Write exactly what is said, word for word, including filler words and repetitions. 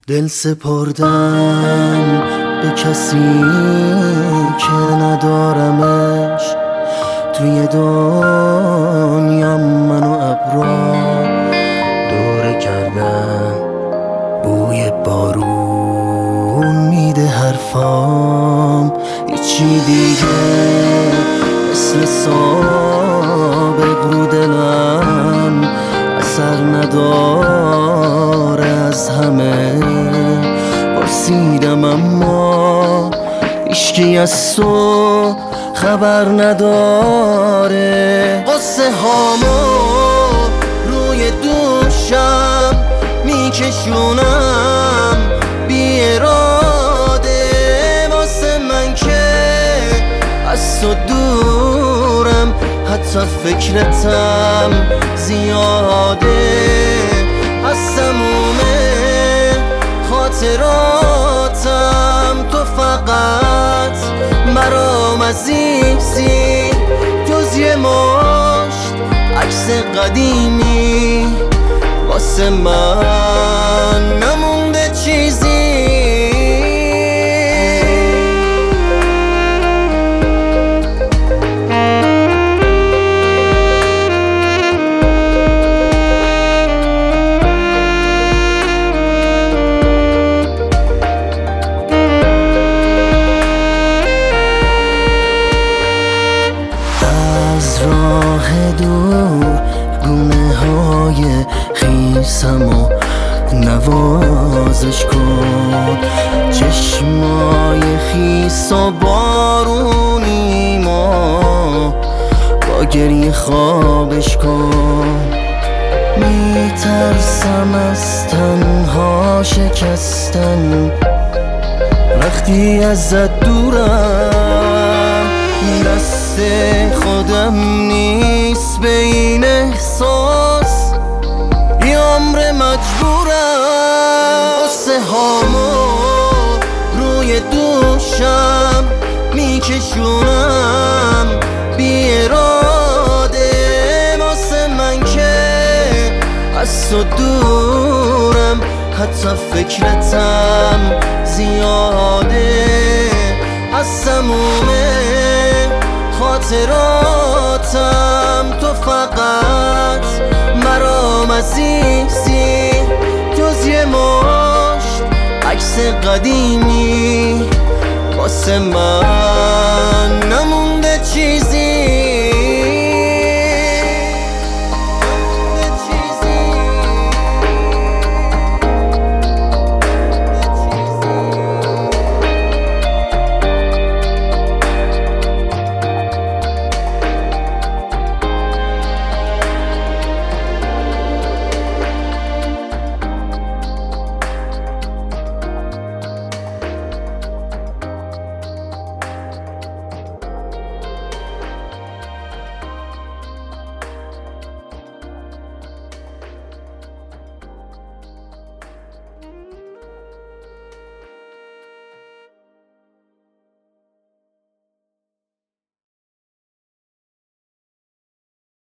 دل سپردم به کسی که ندارمش توی دنیا، منو ابرا دوره کردم، بوی بارون میده حرفام، هیچی دیگه مثل سابق رو دلم اثر نداره. از همه پرسیدم اما هیچکی از تو خبر نداره. قصه هامو روی دوشم میکشونم بی اراده، واسه من که از تو دورم، حتی فکرتم زیاده. از تموم خاطراتم تو فقط برام عزیزی، جز یه مشت عکس قدیمی واسه من نمونده چیزی. راه دور گونه های خیسمو نوازش کن، چشمای خیس و بارونی ما با گریه خوابش کن. میترسم از تنها شکستن وقتی ازت دورم، دست خودم نیست به این احساس، یه عمر مجبورم. قصه هامو روی دوشم میکشونم بی اراده، واسه من که از تو دورم، حتی فکرتم زیاده. از تموم خاطراتم تو فقط برام عزیزی، جز یه مشت عکس قدیمی واسه من نمونده چیزی.